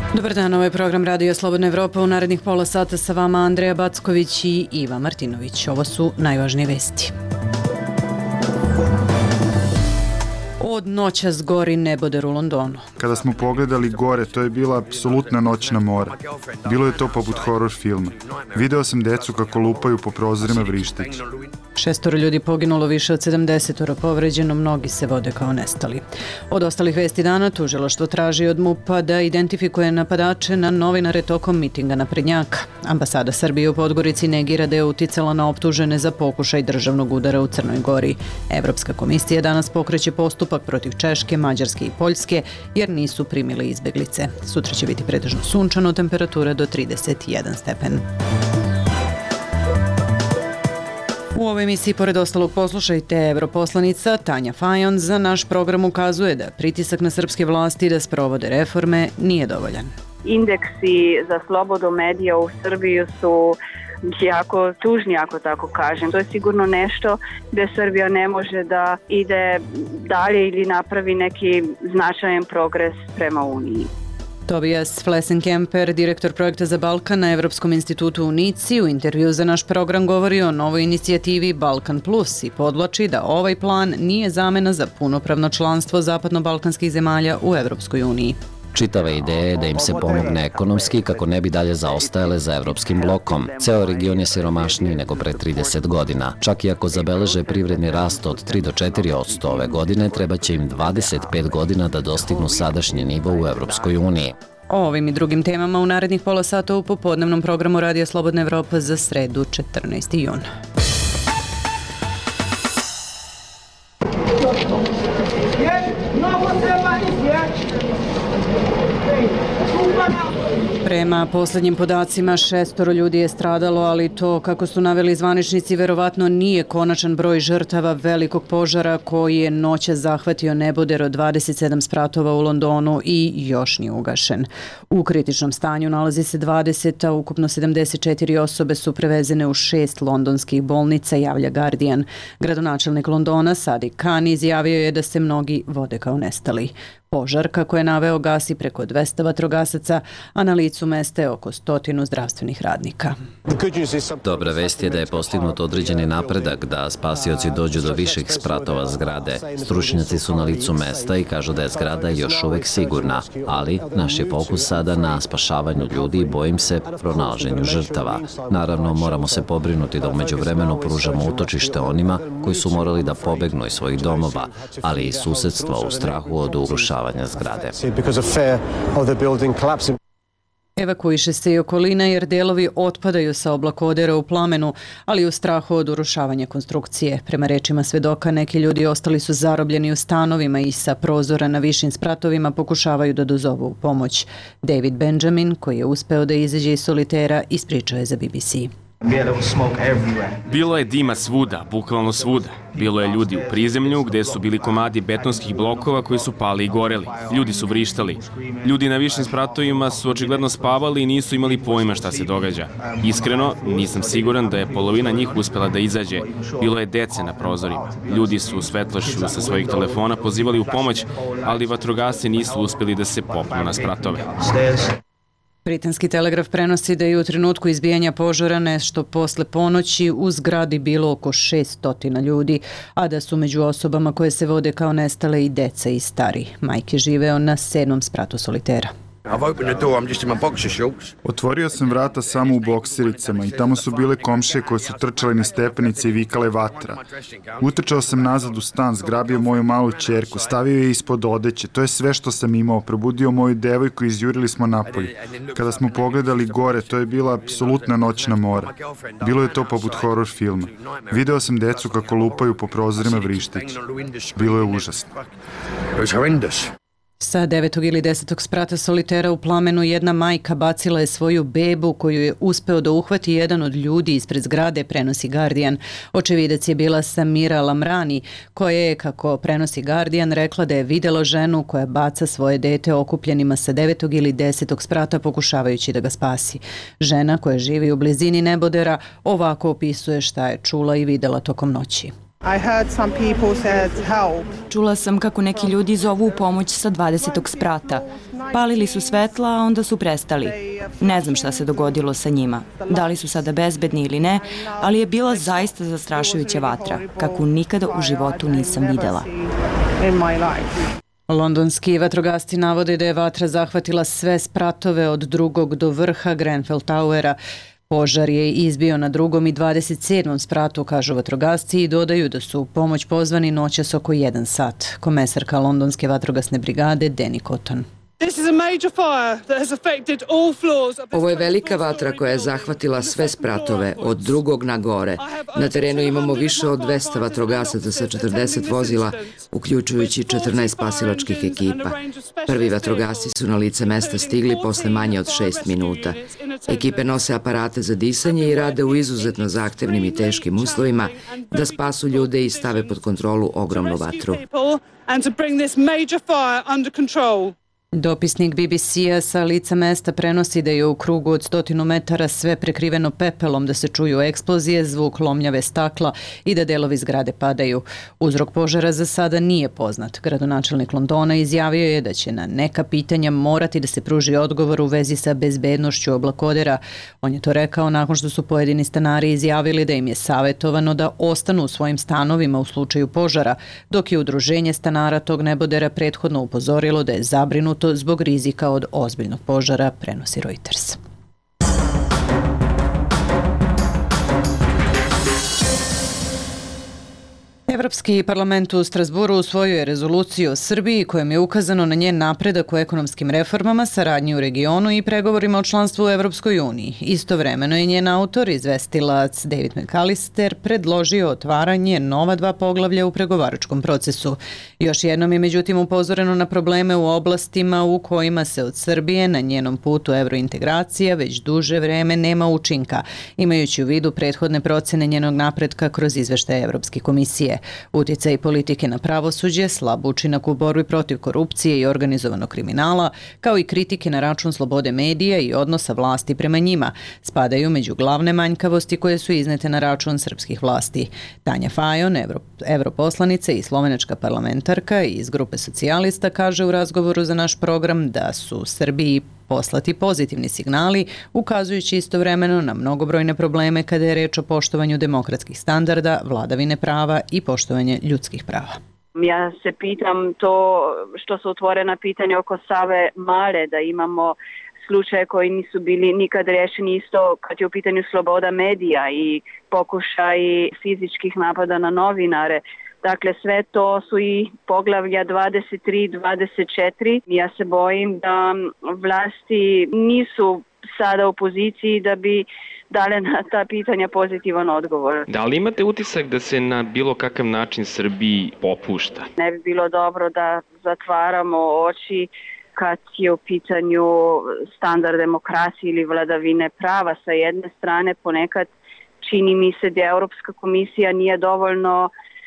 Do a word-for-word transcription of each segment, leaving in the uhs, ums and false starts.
Dobar dan, ovo je program Radio Slobodna Evropa. U narednih pola sata sa vama Andreja Backović i Iva Martinović. Ovo su najvažnije vesti. Od noćas gori neboder u Londonu. Kada smo pogledali gore, to je bila apsolutna noćna mora. Bilo je to poput horor filma. Video sam decu kako lupaju po prozorima vrišteći. Šestoro ljudi poginulo, više od sedamdesetoro povređeno, mnogi se vode kao nestali. Od ostalih vesti dana tužilaštvo traži od MUP-a da identifikuje napadače na novinare tokom mitinga naprednjaka. Ambasada Srbije u Podgorici negira da je uticala na optužene za pokušaj državnog udara u Crnoj Gori. Evropska komisija danas pokreće postupak protiv Češke, Mađarske i Poljske jer nisu primile izbeglice. Sutra će biti pretežno sunčano, temperatura do trideset jedan stepen. U ovoj emisiji, pored ostalog, poslušajte, europoslanica Tanja Fajon za naš program ukazuje da pritisak na srpske vlasti da sprovode reforme nije dovoljan. Indeksi za slobodu medija u Srbiji su jako tužni, ako tako kažem. To je sigurno nešto gde Srbija ne može da ide dalje ili napravi neki značajan progres prema Uniji. Tobias Flesenkemper, direktor projekta za Balkan na Evropskom institutu u Nici, u intervju za naš program govori o novoj inicijativi Balkan Plus i podvlači da ovaj plan nije zamena za punopravno članstvo zapadno-balkanskih zemalja u Evropskoj uniji. Čitava ideja je da im se pomogne ekonomski kako ne bi dalje zaostajale za evropskim blokom. Ceo region je siromašniji nego pre trideset godina. Čak i ako zabeleže privredni rast od tri do četiri posto ove godine, treba će im dvadeset pet godina da dostignu sadašnji nivo u Evropskoj uniji. O ovim i drugim temama u narednih pola sata u popodnevnom programu Radija Slobodna Evropa za sredu četrnaesti jun. Prema poslednjim podacima, šestoro ljudi je stradalo, ali to, kako su naveli zvaničnici, verovatno nije konačan broj žrtava velikog požara koji je noćas zahvatio neboder od dvadeset sedam spratova u Londonu i još nije ugašen. U kritičnom stanju nalazi se dvadeset, a ukupno sedamdeset četiri osobe su prevezene u šest londonskih bolnica, javlja Guardian. Gradonačelnik Londona, Sadiq Khan, izjavio je da se mnogi vode kao nestali. Požar, kako je naveo, gasi preko dvesta vatrogasaca, a na licu mesta je oko stotinu zdravstvenih radnika. Dobra vest je da je postignut određeni napredak, da spasioci dođu do viših spratova zgrade. Stručnjaci su na licu mesta i kažu da je zgrada još uvek sigurna, ali naš je fokus sada na spašavanju ljudi i, bojim se, pronalaženju žrtava. Naravno, moramo se pobrinuti da umeđu vremenu pružamo utočište onima koji su morali da pobegnu iz svojih domova, ali i susedstva u strahu od urušavanja zgrade. Evakuiše se i okolina jer delovi otpadaju sa oblakodera u plamenu, ali u strahu od urušavanja konstrukcije. Prema rečima svedoka, neki ljudi ostali su zarobljeni u stanovima i sa prozora na višim spratovima pokušavaju da dozovu u pomoć. David Benjamin, koji je uspeo da izađe iz solitera, ispričao je za B B C. Bilo je dima svuda, bukvalno svuda. Bilo je ljudi u prizemlju gde su bili komadi betonskih blokova koji su pali i goreli. Ljudi su vrištali. Ljudi na višim spratovima su očigledno spavali i nisu imali pojma šta se događa. Iskreno, nisam siguran da je polovina njih uspela da izađe. Bilo je dece na prozorima. Ljudi su svetlošću sa svojih telefona pozivali u pomoć, ali vatrogasci nisu uspeli da se popnu na spratove. Britanski telegraf prenosi da je u trenutku izbijanja požara nešto posle ponoći u zgradi bilo oko šessto ljudi, a da su među osobama koje se vode kao nestale i deca i stari. Mike je živeo na sedmom spratu solitera. Otvorio sam vrata samo u boksericama i tamo su bile komšije koje su trčale niz stepenice i vikale vatra. Utrčao sam nazad u stan, zgrabio moju malu ćerku, stavio je ispod odeće. To je sve što sam imao. Probudio moju devojku i izjurili smo napolje. Kada smo pogledali gore, to je bila apsolutna noćna mora. Bilo je to poput horor filma. Video sam decu kako lupaju po prozorima vrišteći. Bilo je užasno. Sa devetog ili desetog sprata solitera u plamenu jedna majka bacila je svoju bebu koju je uspeo da uhvati jedan od ljudi ispred zgrade, prenosi Guardian. Očevidac je bila Samira Lamrani, koja je, kako prenosi Guardian, rekla da je videla ženu koja baca svoje dete okupljenima sa devetog ili desetog sprata pokušavajući da ga spasi. Žena koja živi u blizini nebodera ovako opisuje šta je čula i videla tokom noći. Čula sam kako neki ljudi zovu u pomoć sa dvadesetog sprata. Palili su svetla, a onda su prestali. Ne znam šta se dogodilo sa njima. Da li su sada bezbedni ili ne, ali je bila zaista zastrašujuća vatra, kakvu nikada u životu nisam videla. Londonski vatrogasci navode da je vatra zahvatila sve spratove od drugog do vrha Grenfell Towera. Požar je izbio na drugom i dvadeset sedmom spratu, kažu vatrogasci, i dodaju da su u pomoć pozvani noćas oko jedan sat. Komesarka Londonske vatrogasne brigade Danny Cotton. Ovo je velika vatra koja je zahvatila sve spratove, od drugog na gore. Na terenu imamo više od dvesta vatrogasaca sa četrdeset vozila, uključujući četrnaest spasilačkih ekipa. Prvi vatrogasci su na lice mesta stigli posle manje od šest minuta. Ekipe nose aparate za disanje i rade u izuzetno zahtevnim i teškim uslovima da spasu ljude i stave pod kontrolu ogromnu vatru. Dopisnik B B C-a sa lica mesta prenosi da je u krugu od stotinu metara sve prekriveno pepelom, da se čuju eksplozije, zvuk lomljave stakla i da delovi zgrade padaju. Uzrok požara za sada nije poznat. Gradonačelnik Londona izjavio je da će na neka pitanja morati da se pruži odgovor u vezi sa bezbednošću oblakodera. On je to rekao nakon što su pojedini stanari izjavili da im je savjetovano da ostanu u svojim stanovima u slučaju požara, dok je udruženje stanara tog nebodera prethodno upozorilo da je zabrinuto zbog rizika od ozbiljnog požara, prenosi Reuters. Evropski parlament u Strasburu usvojio je rezoluciju o Srbiji kojom je ukazano na njen napredak u ekonomskim reformama, saradnji u regionu i pregovorima o članstvu u Evropskoj uniji. Istovremeno je njen autor, izvestilac David McAllister, predložio otvaranje nova dva poglavlja u pregovaračkom procesu. Još jednom je međutim upozoreno na probleme u oblastima u kojima se od Srbije na njenom putu evrointegracija već duže vreme nema učinka, imajući u vidu prethodne procene njenog napretka kroz izveštaje Evropske komisije. Uticaj politike na pravosuđe, slab učinak u borbi protiv korupcije i organizovanog kriminala, kao i kritike na račun slobode medija i odnosa vlasti prema njima, spadaju među glavne manjkavosti koje su iznete na račun srpskih vlasti. Tanja Fajon, evro, evroposlanica i slovenačka parlamentarka iz grupe socijalista, kaže u razgovoru za naš program da su Srbiji poslati pozitivni signali, ukazujući istovremeno na mnogobrojne probleme kada je reč o poštovanju demokratskih standarda, vladavine prava i poštovanje ljudskih prava. Ja se pitam to što su otvorena pitanja oko Save Male, da imamo slučaje koji nisu bili nikad rešeni, isto kad je u pitanju sloboda medija i pokušaj fizičkih napada na novinare. Dakle, sve to su i poglavlja dvadeset tri dvadeset četiri. Ja se bojim da vlasti nisu sada u poziciji da bi dale na ta pitanja pozitivan odgovor. Da li imate utisak da se na bilo kakav način Srbiji popušta? Ne bi bilo dobro da zatvaramo oči kad je u pitanju standard demokracije ili vladavine prava. Sa jedne strane, ponekad čini mi se da Europska komisija nije dovoljno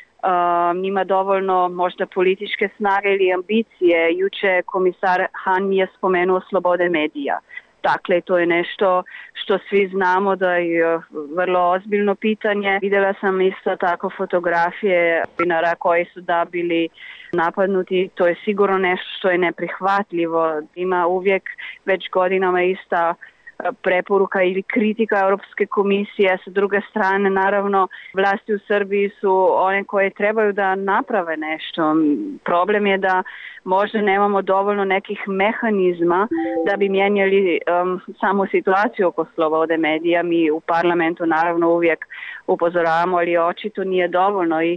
Uh, nima dovoljno možda političke snage ili ambicije. Juče komisar Han je spomenuo slobode medija. Dakle, to je nešto što svi znamo da je vrlo ozbiljno pitanje. Vidjela sam isto tako fotografije novinara koji su da bili napadnuti. To je sigurno nešto što je neprihvatljivo. Ima uvijek već godinama ista preporuka ili kritika Europske komisije. Sa druge strane, naravno, vlasti u Srbiji su one koje trebaju da naprave nešto. Problem je da možda nemamo dovoljno nekih mehanizma da bi mijenjali um, samu situaciju oko slobode medija. Mi u parlamentu naravno uvijek upozoravamo, ali očito nije dovoljno i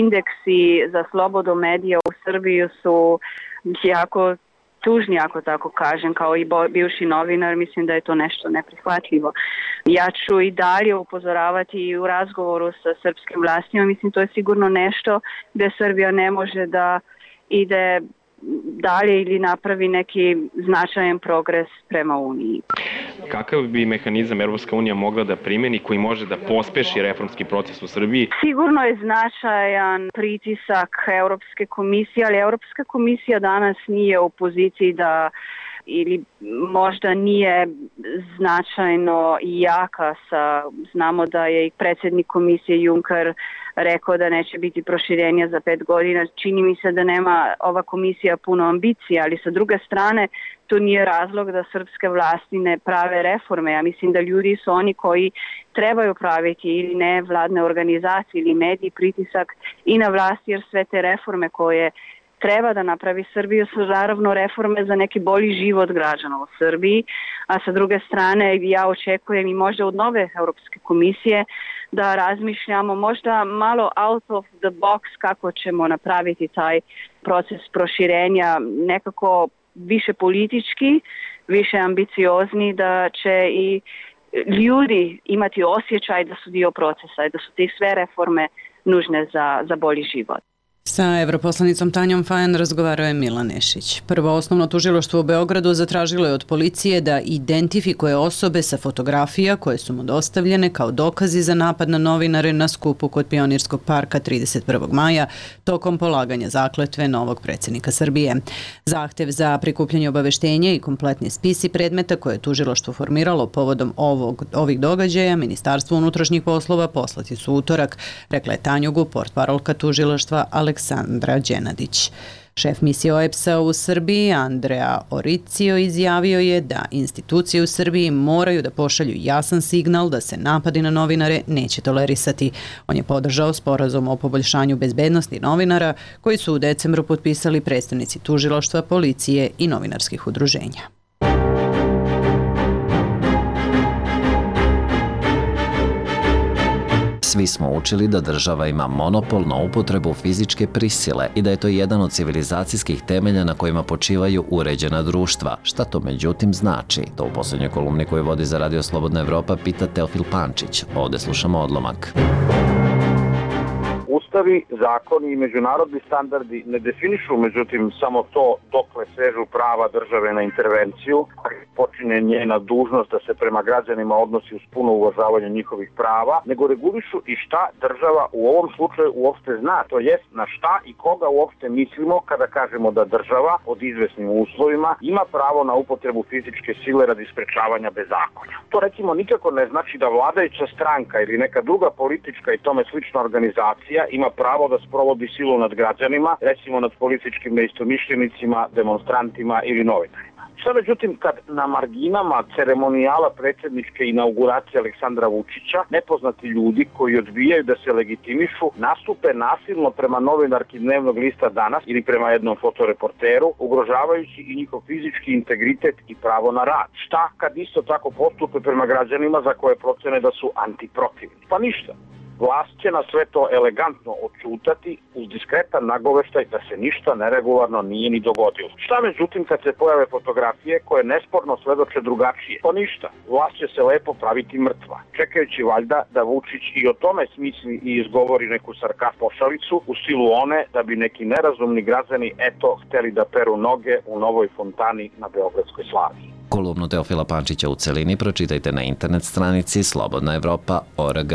indeksi za slobodu medija u Srbiji su jako tužni, ako tako kažem, kao i bivši novinar, mislim da je to nešto neprihvatljivo. Ja ću i dalje upozoravati i u razgovoru sa srpskim vlastima, mislim to je sigurno nešto gde Srbija ne može da ide dalje ili napravi neki značajan progres prema Uniji. Kakav bi mehanizam Evropska unija mogla da primeni koji može da pospeši reformski proces u Srbiji? Sigurno je značajan pritisak Europske komisije, ali Europska komisija danas nije u poziciji da ili možda nije značajno jaka. Sa, znamo da je i predsjednik komisije Juncker rekao da neće biti proširenja za pet godina. Čini mi se da nema ova komisija puno ambicija, ali sa druge strane to nije razlog da srpske vlasti ne prave reforme. Ja mislim da ljudi su oni koji trebaju praviti ili ne vladne organizacije ili mediji pritisak i na vlasti, jer sve te reforme koje treba da napravi Srbiju su naravno reforme za neki bolji život građana u Srbiji, a sa druge strane ja očekujem i možda od nove Europske komisije da razmišljamo možda malo out of the box kako ćemo napraviti taj proces proširenja nekako više politički, više ambiciozni, da će i ljudi imati osjećaj da su dio procesa i da su te sve reforme nužne za, za bolji život. Sa evroposlanicom Tanjom Fajan razgovarao je Milan Nešić. Prvo osnovno tužilaštvo u Beogradu zatražilo je od policije da identifikuje osobe sa fotografija koje su mu dostavljene kao dokazi za napad na novinare na skupu kod Pionirskog parka trideset prvog maja tokom polaganja zakletve novog predsjednika Srbije. Zahtev za prikupljanje obaveštenja i kompletni spisi predmeta koje je tužilaštvo formiralo povodom ovog, ovih događaja Ministarstvo unutrašnjih poslova poslati su utorak, rekla je Tanjugu, portparolka tužilaštva Aleksandra Đenadić. Šef misije O E P S-a u Srbiji, Andrea Oricio, izjavio je da institucije u Srbiji moraju da pošalju jasan signal da se napadi na novinare neće tolerisati. On je podržao sporazum o poboljšanju bezbednosti novinara koji su u decembru potpisali predstavnici tužilaštva, policije i novinarskih udruženja. Svi smo učili da država ima monopol na upotrebu fizičke prisile i da je to jedan od civilizacijskih temelja na kojima počivaju uređena društva. Šta to međutim znači? To u posljednjoj kolumni koju vodi za Radio Slobodna Evropa pita Teofil Pančić. Ovde slušamo odlomak. Ustavi, zakoni i međunarodni standardi ne definišu, međutim, samo to dokle sežu prava države na intervenciju, a počinje njena dužnost da se prema građanima odnosi uz puno uvažavanje njihovih prava, nego regulišu i šta država u ovom slučaju uopšte zna, to jest na šta i koga uopšte mislimo kada kažemo da država pod izvesnim uslovima ima pravo na upotrebu fizičke sile radi sprečavanja bezakonja. To recimo nikako ne znači da vladajuća stranka ili neka druga politička i tome slična organizacija ima pravo da sprovodi silu nad građanima, recimo nad političkim neistomišljenicima, demonstrantima ili novinarima. Šta međutim kad na marginama ceremonijala predsjedničke inauguracije Aleksandra Vučića nepoznati ljudi koji odbijaju da se legitimišu nastupe nasilno prema novinarki dnevnog lista Danas ili prema jednom fotoreporteru, ugrožavajući i njihov fizički integritet i pravo na rad. Šta kad isto tako postupe prema građanima za koje procene da su antiprotivni? Pa ništa. Vlast će na sve to elegantno odčutati uz diskretan nagoveštaj da se ništa neregularno nije ni dogodilo. Šta međutim kad se pojave fotografije koje nesporno svedoče drugačije? Pa ništa. Vlast će se lepo praviti mrtva, čekajući valjda da Vučić i o tome smisli i izgovori neku sarkast pošalicu u stilu one da bi neki nerazumni građani eto hteli da peru noge u novoj fontani na Beogradskoj Slaviji. Kolumnu Teofila Pančića u celini pročitajte na internet stranici slobodna evropa tačka org.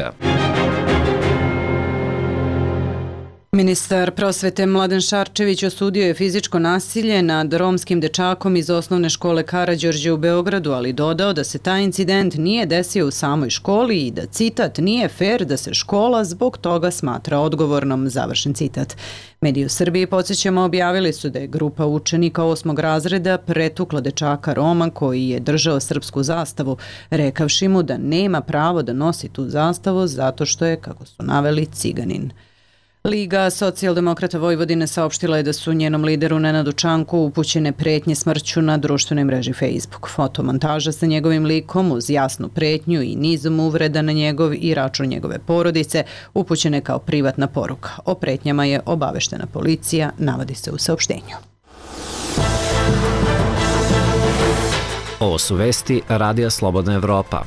Ministar prosvete Mladen Šarčević osudio je fizičko nasilje nad romskim dečakom iz osnovne škole Karađorđe u Beogradu, ali dodao da se taj incident nije desio u samoj školi i da, citat, nije fair da se škola zbog toga smatra odgovornom, završen citat. Mediji u Srbiji, podsjećamo, objavili su da je grupa učenika osmog razreda pretukla dečaka Roma koji je držao srpsku zastavu, rekavši mu da nema pravo da nosi tu zastavu zato što je, kako su naveli, ciganin. Liga socijaldemokrata Vojvodine saopštila je da su njenom lideru Nenadu Čanku upućene pretnje smrću na društvenoj mreži Facebook. Fotomontaža sa njegovim likom uz jasnu pretnju i nizom uvreda na njegov i račun njegove porodice upućene kao privatna poruka. O pretnjama je obaveštena policija, navodi se u saopštenju. Ovo su vesti Radija Slobodna Evropa.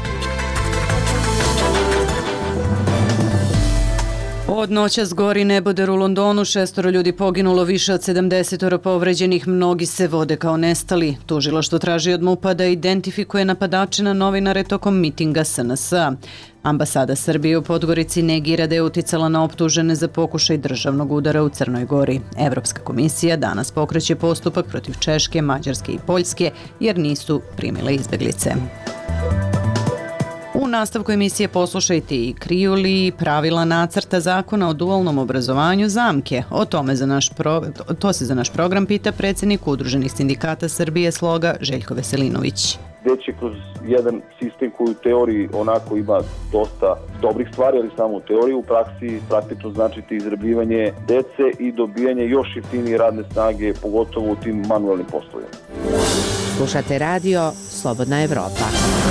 Od noćas gori neboder u Londonu, šestoro ljudi poginulo, više od sedamdesetoro povređenih, mnogi se vode kao nestali. Tužilaštvo traži od MUP-a da identifikuje napadače na novinare tokom mitinga S N S-a. Ambasada Srbije u Podgorici negira da je uticala na optužene za pokušaj državnog udara u Crnoj Gori. Evropska komisija danas pokreće postupak protiv Češke, Mađarske i Poljske jer nisu primile izbeglice. U nastavku emisije poslušajte i kriju li pravila nacrta zakona o dualnom obrazovanju zamke. O tome za naš pro... to se za naš program pita predsjednik Udruženih sindikata Srbije Sloga Željko Veselinović. Gde će kroz jedan sistem koji u teoriji onako ima dosta dobrih stvari, ali samo u teoriji, u praksi praktično značiti izrabljivanje dece i dobijanje još jeftinije radne snage, pogotovo u tim manualnim poslovima. Slušate radio Slobodna Evropa.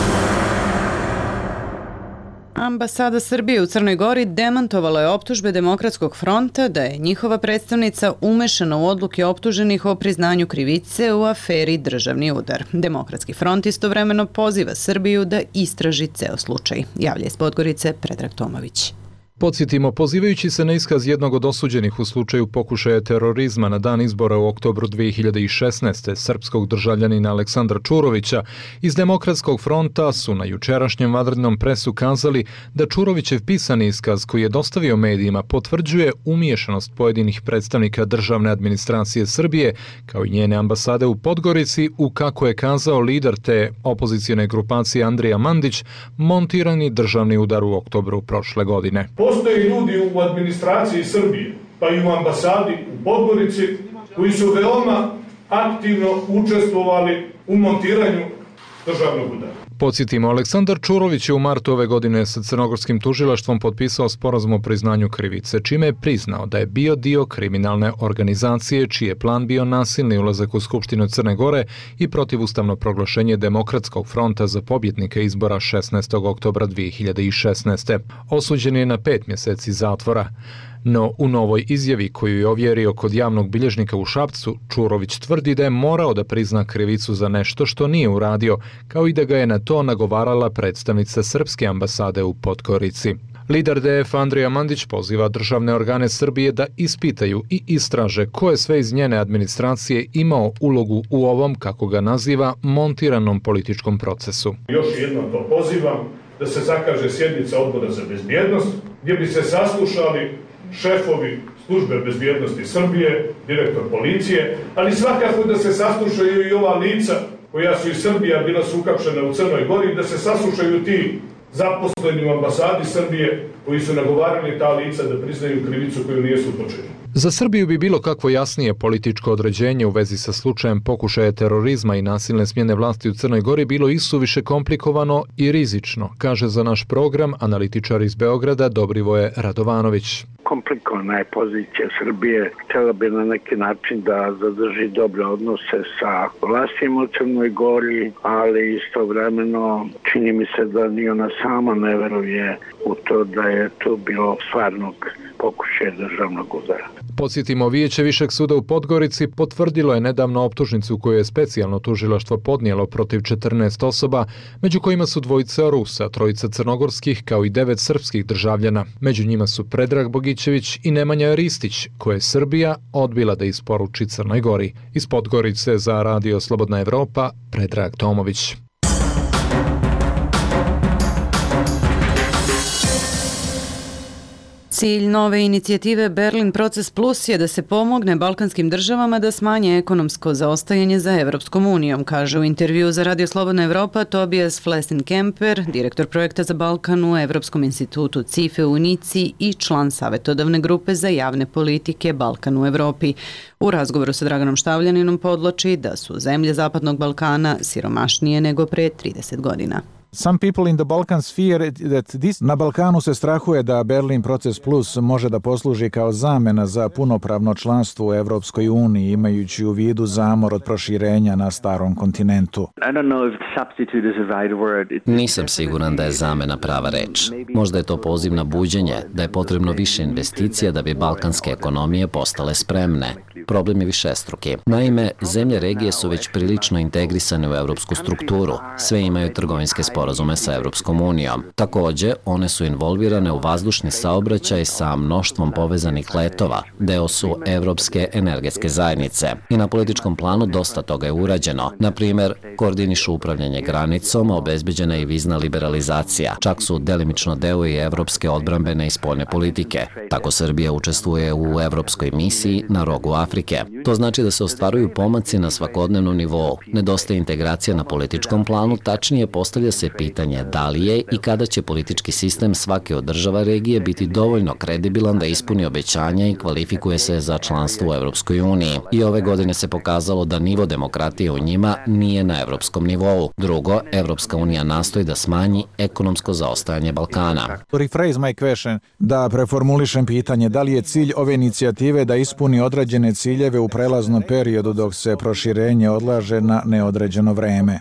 Ambasada Srbije u Crnoj Gori demantovala je optužbe Demokratskog fronta da je njihova predstavnica umešana u odluke optuženih o priznanju krivice u aferi Državni udar. Demokratski front istovremeno poziva Srbiju da istraži ceo slučaj. Javlja iz Podgorice Predrag Tomović. Podsjetimo, pozivajući se na iskaz jednog od osuđenih u slučaju pokušaja terorizma na dan izbora u oktobru dve hiljade šesnaeste. srpskog državljanina Aleksandra Čurovića, iz Demokratskog fronta su na jučerašnjem vanrednom presu kazali da Čurovićev pisani iskaz koji je dostavio medijima potvrđuje umiješanost pojedinih predstavnika državne administracije Srbije, kao i njene ambasade u Podgorici, u, kako je kazao lider te opozicijone grupacije Andrija Mandić, montirani državni udar u oktobru prošle godine. Postoje ljudi u administraciji Srbije, pa i u ambasadi u Podgorici, koji su veoma aktivno učestvovali u montiranju državnog udara. Podsjetimo, Aleksandar Čurović je u martu ove godine sa crnogorskim tužilaštvom potpisao sporazum o priznanju krivice, čime je priznao da je bio dio kriminalne organizacije čiji je plan bio nasilni ulazak u Skupštinu Crne Gore i protivustavno proglašenje Demokratskog fronta za pobjednika izbora šesnaestog oktobra dve hiljade šesnaeste. Osuđen je na pet mjeseci zatvora. No, u novoj izjavi koju je ovjerio kod javnog bilježnika u Šapcu, Čurović tvrdi da je morao da prizna krivicu za nešto što nije uradio, kao i da ga je na to nagovarala predstavnica Srpske ambasade u Podgorici. Lider D F Andrija Mandić poziva državne organe Srbije da ispitaju i istraže ko je sve iz njene administracije imao ulogu u ovom, kako ga naziva, montiranom političkom procesu. Još jednom to pozivam da se zakaže sjednica Odbora za bezbjednost, gdje bi se saslušali šefovi službe bezbjednosti Srbije, direktor policije, ali svakako da se saslušaju i ova lica koja su iz Srbija bila su uhapšena u Crnoj Gori, da se saslušaju ti zaposleni u ambasadi Srbije koji su nagovarali ta lica da priznaju krivicu koju nijesu počinili. Za Srbiju bi bilo kakvo jasnije političko određenje u vezi sa slučajem pokušaja terorizma i nasilne smjene vlasti u Crnoj Gori bilo isuviše komplikovano i rizično, kaže za naš program analitičar iz Beograda Dobrivoje Radovanović. Komplikovana je pozicija Srbije. Htjela bi na neki način da zadrži dobre odnose sa vlastima u Crnoj Gori, ali istovremeno čini mi se da ni ona sama ne veruje u to da je to bilo stvarnog pokušaja državnog udara. Podsjetimo, Vijeće Višeg suda u Podgorici potvrdilo je nedavno optužnicu koju je specijalno tužilaštvo podnijelo protiv četrnaest osoba, među kojima su dvojica Rusa, trojica crnogorskih kao i devet srpskih državljana. Među njima su Predrag Bogićević i Nemanja Ristić, koje je Srbija odbila da isporuči Crnoj Gori. Iz Podgorice za Radio Slobodna Evropa, Predrag Tomović. Cilj nove inicijative Berlin Proces Plus je da se pomogne balkanskim državama da smanje ekonomsko zaostajanje za Evropskom unijom, kaže u intervju za Radio Slobodna Evropa Tobias Flessin-Kemper, direktor projekta za Balkan u Evropskom institutu C I F E u Nici i član savjetodavne grupe za javne politike Balkan u Evropi. U razgovoru sa Draganom Štavljaninom podloči da su zemlje Zapadnog Balkana siromašnije nego pre trideset godina. Some people in the Balkans fear that this... Na Balkanu se strahuje da Berlin Proces Plus može da posluži kao zamena za punopravno članstvo u Evropskoj uniji, imajući u vidu zamor od proširenja na starom kontinentu. Nisam siguran da je zamena prava reč. Možda je to poziv na buđenje, da je potrebno više investicija da bi balkanske ekonomije postale spremne. Problem je višestruki. Naime, zemlje regije su već prilično integrisane u evropsku strukturu. Sve imaju trgovinske sporazume sa Evropskom unijom. Takođe, one su involvirane u vazdušni saobraćaj sa mnoštvom povezanih letova. Deo su Evropske energetske zajednice. I na političkom planu dosta toga je urađeno. Na primer, koordinišu upravljanje granicom, obezbeđena je i vizna liberalizacija. Čak su delimično deo i evropske odbrambene i spoljne politike. Tako Srbija učestvuje u evropskoj misiji na rogu Afrike. To znači da se ostvaruju pomaci na svakodnevnom nivou. Nedostaje integracija na političkom planu, tačnije postavlja se pitanje da li je i kada će politički sistem svake od država regije biti dovoljno kredibilan da ispuni obećanja i kvalifikuje se za članstvo u Evropskoj uniji. I ove godine se pokazalo da nivo demokratije u njima nije na evropskom nivou. Drugo, Evropska unija nastoji da smanji ekonomsko zaostajanje Balkana. To rephrase my question, da preformulišem pitanje, da li je cilj ove inicijative da ispuni određene ciljeve u prelaznom periodu dok se proširenje odlaže na neodređeno vreme?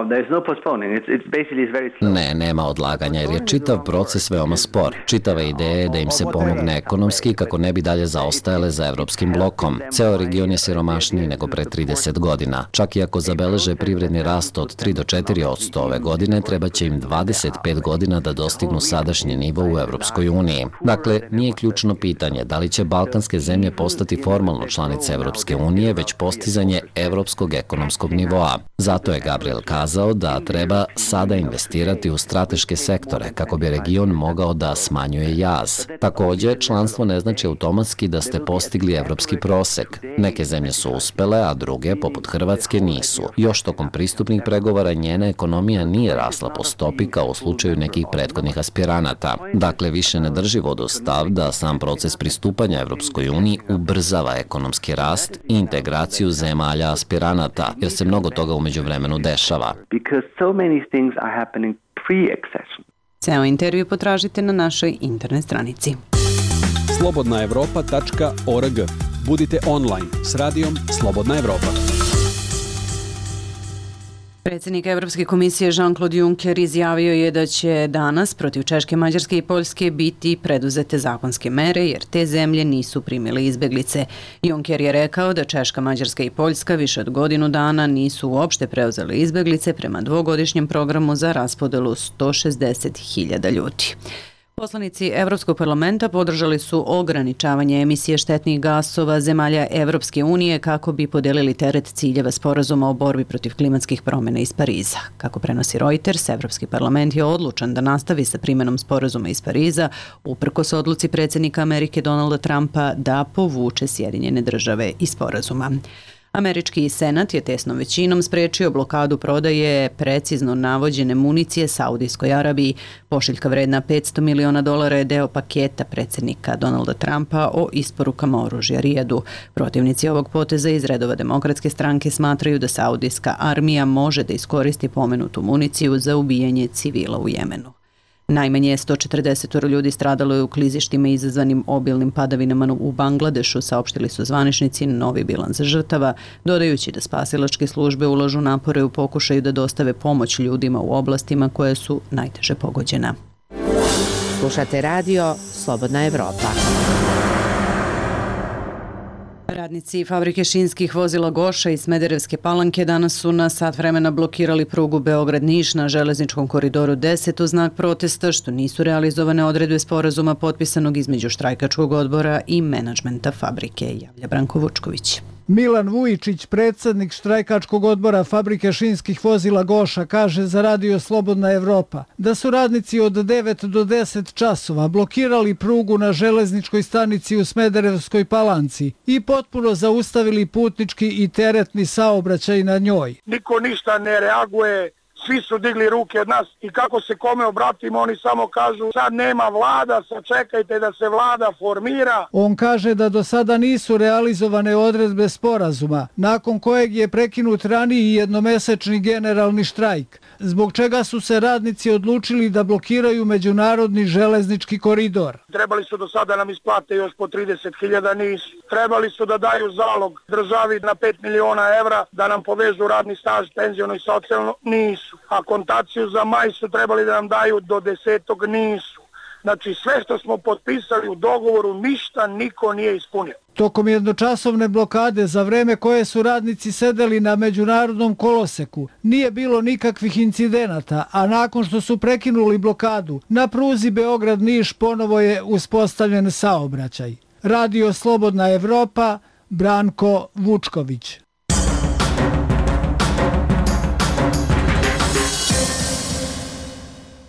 Ne, nema odlaganja jer je čitav proces veoma spor. Čitava ideja je da im se pomogne ekonomski kako ne bi dalje zaostajale za evropskim blokom. Ceo region je siromašniji nego pre trideset godina. Čak i ako zabeleže privredni rast od tri do četiri posto ove godine, treba će im dvadeset pet godina da dostignu sadašnji nivo u Evropskoj uniji. Dakle, nije ključno pitanje da li će balkanske zemlje postati formalno članice Evropske unije, već postizanje evropskog ekonomskog nivoa. Zato je Gabriel kazao da treba sada investirati u strateške sektore kako bi region mogao da smanjuje jaz. Takođe, članstvo ne znači automatski da ste postigli evropski prosek. Neke zemlje su uspele, a druge, poput Hrvatske, nisu. Još tokom pristupnih pregovora njena ekonomija nije rasla po stopi kao u slučaju nekih prethodnih aspiranata. Dakle, više ne drži vodu stav da sam proces pristupanja Evropskoj uniji ubrzava ekonomski rast i integraciju zemalja aspiranata, jer se mnogo toga umeđu vremenu dešava. Ceo intervju potražite na našoj internet stranici. slobodna evropa tačka org. Budite online s radijom Slobodna Evropa. Predsjednik Evropske komisije Jean-Claude Juncker izjavio je da će danas protiv Češke, Mađarske i Poljske biti preduzete zakonske mere jer te zemlje nisu primile izbeglice. Juncker je rekao da Češka, Mađarska i Poljska više od godinu dana nisu uopšte preuzeli izbeglice prema dvogodišnjem programu za raspodelu sto šezdeset hiljada ljudi. Poslanici Evropskog parlamenta podržali su ograničavanje emisije štetnih gasova zemalja Evropske unije kako bi podelili teret ciljeva sporazuma o borbi protiv klimatskih promjena iz Pariza. Kako prenosi Reuters, Evropski parlament je odlučan da nastavi sa primenom sporazuma iz Pariza uprkos odluci predsjednika Amerike Donalda Trumpa da povuče Sjedinjene države iz sporazuma. Američki senat je tesnom većinom sprečio blokadu prodaje precizno navođene municije Saudijskoj Arabiji. Pošiljka vredna petsto miliona dolara je deo paketa predsjednika Donalda Trumpa o isporukama oružja Rijadu. Protivnici ovog poteza iz redova Demokratske stranke smatraju da Saudijska armija može da iskoristi pomenutu municiju za ubijanje civila u Jemenu. Najmanje sto četrdeset ljudi stradalo je u klizištima izazvanim obilnim padavinama u Bangladešu, saopštili su zvaničnici novi bilans žrtava, dodajući da spasilačke službe ulažu napore u pokušaju da dostave pomoć ljudima u oblastima koje su najteže pogođena. Slušate radio Slobodna Evropa. Radnici fabrike šinskih vozila Goša iz Smederevske Palanke danas su na sat vremena blokirali prugu Beograd-Niš na železničkom koridoru deset u znak protesta što nisu realizovane odredbe sporazuma potpisanog između štrajkačkog odbora i menadžmenta fabrike, javlja Branko Vučković. Milan Vujičić, predsjednik štrajkačkog odbora fabrike šinskih vozila Goša, kaže za radio Slobodna Evropa da su radnici od devet do deset časova blokirali prugu na železničkoj stanici u Smederevskoj Palanci i potpuno zaustavili putnički i teretni saobraćaj na njoj. Niko ništa ne reaguje. Svi su digli ruke od nas i kako se kome obratimo, oni samo kažu sad nema vlada, sad čekajte da se vlada formira. On kaže da do sada nisu realizovane odredbe sporazuma, nakon kojeg je prekinut raniji jednomesečni generalni štrajk, zbog čega su se radnici odlučili da blokiraju međunarodni železnički koridor. Trebali su do sada nam isplate još po trideset hiljada, nisu. Trebali su da daju zalog državi na pet miliona evra, da nam povežu radni staž, penziono i socijalno, nisu. A kontaciju za maj su trebali da nam daju do desetog, nisu. Znači sve što smo potpisali u dogovoru ništa niko nije ispunio. Tokom jednočasovne blokade za vreme koje su radnici sedeli na međunarodnom koloseku nije bilo nikakvih incidenata, a nakon što su prekinuli blokadu na pruzi Beograd-Niš ponovo je uspostavljen saobraćaj. Radio Slobodna Evropa, Branko Vučković.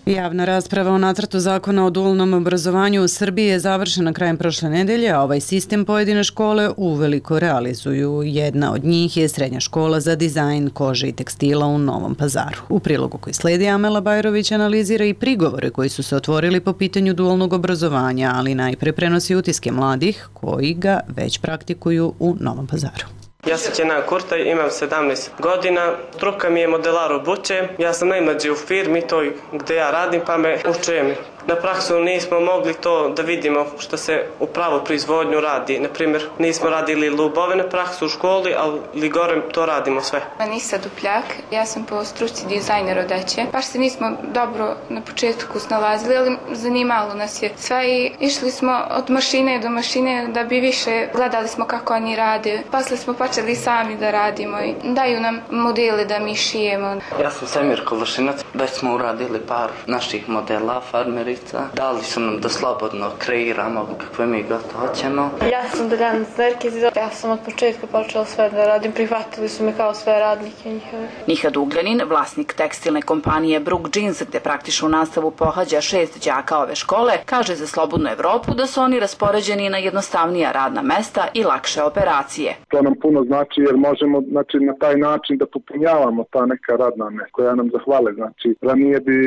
Javna rasprava o nacrtu zakona o dualnom obrazovanju u Srbiji je završena krajem prošle nedelje, a ovaj sistem pojedine škole uveliko realizuju. Jedna od njih je Srednja škola za dizajn kože i tekstila u Novom Pazaru. U prilogu koji sledi Amela Bajrović analizira i prigovore koji su se otvorili po pitanju dualnog obrazovanja, ali najpre prenosi utiske mladih koji ga već praktikuju u Novom Pazaru. Ja sam Kenan Kurtaj, imam sedamnaest godina, struka mi je modelar obuće, ja sam najmlađi u firmi toj gde ja radim pa me učujem. Na praksu nismo mogli to da vidimo što se u pravo proizvodnju radi. Naprimjer, nismo radili lubove na praksu u školi, ali gore to radimo sve. Nisa Dupljak, ja sam po struci dizajner odeće. Baš se nismo dobro na početku snalazili, ali zanimalo nas je sve i išli smo od mašine do mašine da bi više gledali smo kako oni rade. Posle smo počeli sami da radimo i daju nam modele da mi šijemo. Ja sam Semir Kološinac, već smo uradili par naših modela, farmeri. Dali su nam da slobodno kreiramo kakve mi god hoćemo. Ja sam Deljana Zverkiz, ja sam od početka počela sve da radim, prihvatili su me kao sve radnike njihove. Nihad Ugljanin, vlasnik tekstilne kompanije Brook Jeans, gde praktičnu nastavu pohađa šest đaka ove škole, kaže za Slobodnu Evropu da su oni raspoređeni na jednostavnija radna mesta i lakše operacije. To nam puno znači jer možemo znači, na taj način da popunjavamo ta neka radna mesta koja nam zahvale. Znači, ranije bi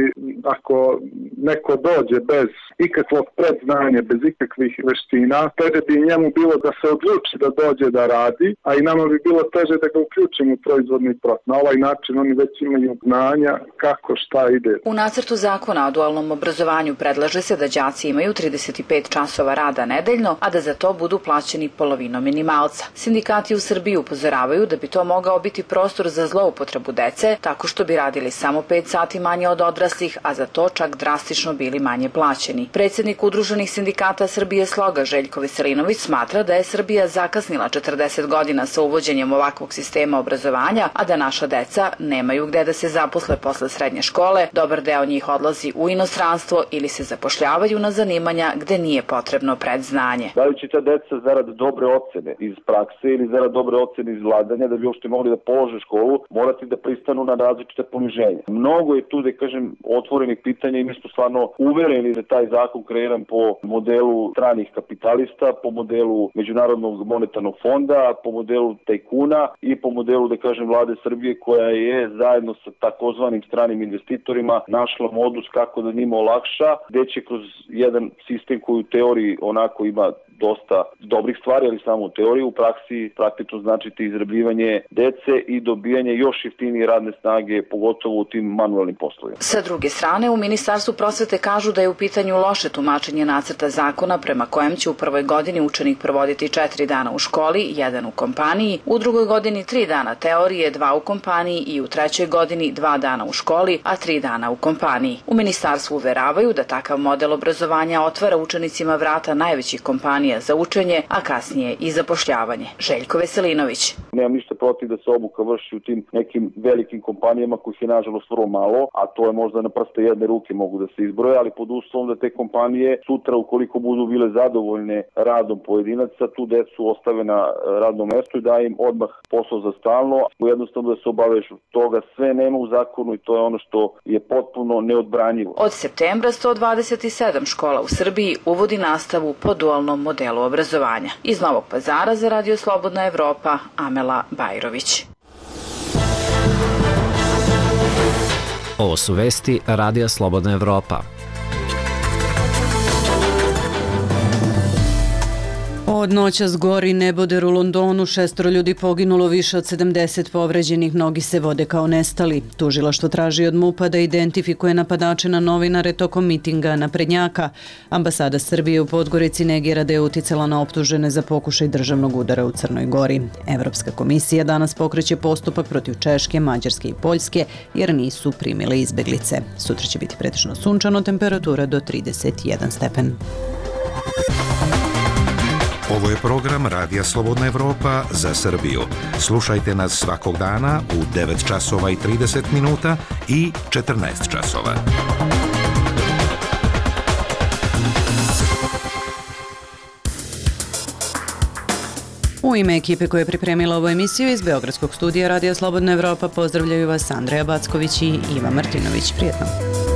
ako neko dođe bez ikakvog predznanja, bez ikakvih veština, teže bi njemu bilo da se odluči da dođe da radi, a i nama bi bilo teže da ga uključimo u proizvodni proces. Na ovaj način oni već imaju znanja kako šta ide. U nacrtu zakona o dualnom obrazovanju predlaže se da đaci imaju trideset pet časova rada nedeljno, a da za to budu plaćeni polovinom minimalca. Sindikati u Srbiji upozoravaju da bi to mogao biti prostor za zloupotrebu dece, tako što bi radili samo pet sati manje od odraslih, a za to čak drastično bili manje plaćeni. Predsjednik Udruženih sindikata Srbije Sloga Željko Veselinović smatra da je Srbija zakasnila četrdeset godina sa uvođenjem ovakvog sistema obrazovanja, a da naša deca nemaju gde da se zaposle posle srednje škole, dobar deo njih odlazi u inostranstvo ili se zapošljavaju na zanimanja gde nije potrebno predznanje. Da li će ta deca zarad dobre ocene iz prakse ili zarad dobre ocene iz vladanja da bi uopšte mogli da polože školu, morati da pristanu na različite poniženja. Mnogo je tu, da kažem, otvorenih pitanja i mi smo stvarno uvereni da taj zakon kreiran po modelu stranih kapitalista, po modelu Međunarodnog monetarnog fonda, po modelu tajkuna i po modelu, da kažem, vlade Srbije koja je zajedno sa takozvanim stranim investitorima našla modus kako da njima olakša, gde će kroz jedan sistem koji u teoriji onako ima dosta dobrih stvari, ali samo u teoriji, u praksi praktično značiti izrabljivanje dece i dobijanje još jeftinije radne snage, pogotovo u tim manuelnim poslovima. Sa druge strane, u Ministarstvu prosvete kažu da je u pitanju loše tumačenje nacrta zakona prema kojem će u prvoj godini učenik provoditi četiri dana u školi, jedan u kompaniji, u drugoj godini tri dana teorije, dva u kompaniji i u trećoj godini dva dana u školi, a tri dana u kompaniji. U Ministarstvu uveravaju da takav model obrazovanja otvara učenicima vrata najvećih kompanija za učenje, a kasnije i zapošljavanje. Željko Veselinović. Nemam ništa protiv da se obuka vrši u tim nekim velikim kompanijama kojih je nažalost vrlo malo, a to je možda na prste jedne ruke mogu da se izbroje, ali pod uslovom da te kompanije sutra ukoliko budu bile zadovoljne radom pojedinaca, tu decu ostave na radnom mestu i da im odmah posao za stalno, jednostavno da se obaveš toga sve nema u zakonu i to je ono što je potpuno neodbranjivo. Od septembra sto dvadeset sedam škola u Srbiji uvodi nastavu po dualnom modelu obrazovanja. Iz Novog Pazara za Radio Slobodna Evropa, Amela Bajrović. Ovo su vesti Radija Slobodna Evropa. Od noćas gori neboder u Londonu, šestoro ljudi poginulo, više od sedamdeset povređenih, mnogi se vode kao nestali. Tužilaštvo traži od MUP-a da identifikuje napadače na novinare tokom mitinga naprednjaka. Ambasada Srbije u Podgorici negira da je uticala na optužene za pokušaj državnog udara u Crnoj Gori. Evropska komisija danas pokreće postupak protiv Češke, Mađarske i Poljske jer nisu primile izbeglice. Sutra će biti pretežno sunčano, temperatura do trideset jedan stepen. Ovo je program Radija Slobodna Evropa za Srbiju. Slušajte nas svakog dana u devet časova i trideset minuta i četrnaest časova. U ime ekipe koja je pripremila ovu emisiju iz Beogradskog studija Radija Slobodna Evropa pozdravljaju vas Andreja Backović i Iva Martinović. Prijetno!